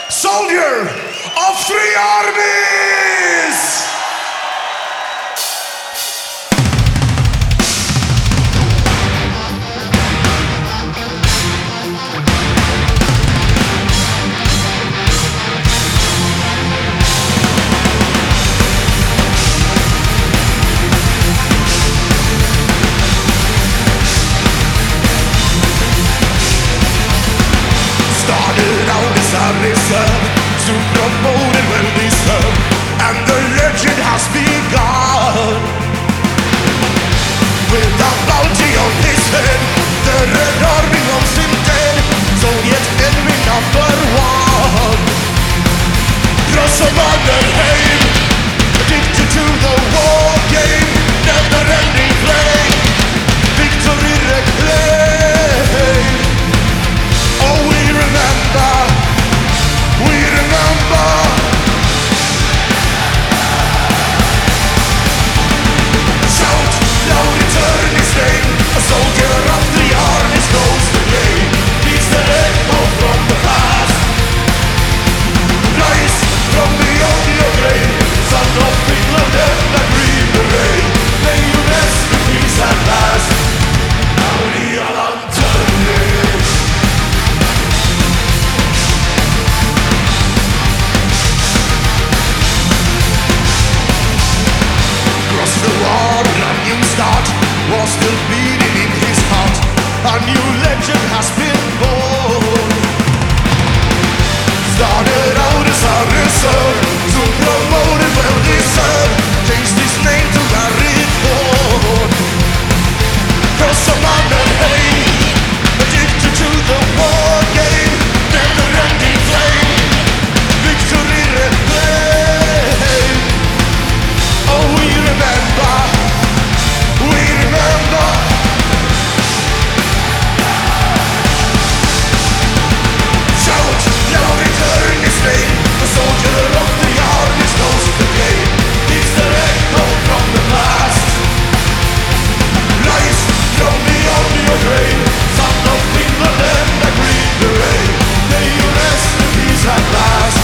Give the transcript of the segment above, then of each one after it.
soldier of three armies. Started out as a reserve, soon promoted, well deserved, and the legend has begun. With a bounty on his head, the Red Army wants him dead. Soviet enemy number one. Cross of Mannerheim, addicted to the war game, never-ending flame, victory reclaimed. Oh, we remember. Shout loud, return his name. A soldier of the armies knows the game. He's the echo from the past. Rise from beyond your grave, son of Finland and the green beret. May you rest in peace at last. Lauri Alantönen. The war, a new start was still beating in his heart. A new legend has been born. Started out as a reserve, soon promoted, well deserved. Changed his name to Larry Ford. Cross of Mannerheim, addicted to the war game, never-ending flame, victory reclaimed. Oh, we remember. Shout, now return his name. The soldier of the armies knows the game. He's the echo from the past. Rise from beyond your grave, son of Finland and the green beret. May you rest in peace at last.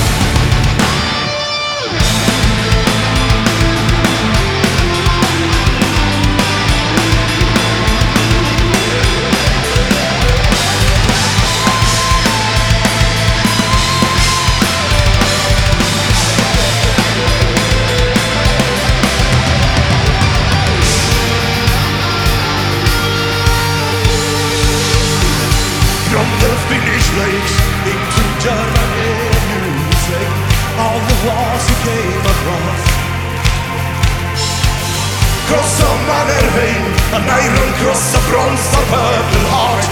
From the Finnish lakes into Germany and USA, all the wars he came across. Cross of Mannerheim, an iron cross, a bronze, a purple heart.